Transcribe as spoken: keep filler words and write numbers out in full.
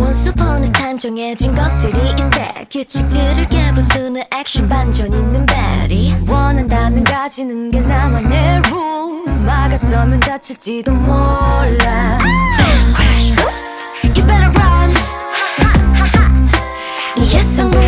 Once upon a time 정해진 것들이 있대. 규칙들을 깨부수는 액션 반전 있는 베리. 원한다면 가지는 게 나만의 rule. 막아서면 다칠지도 몰라. Crash, oops, you better run. 네 예상과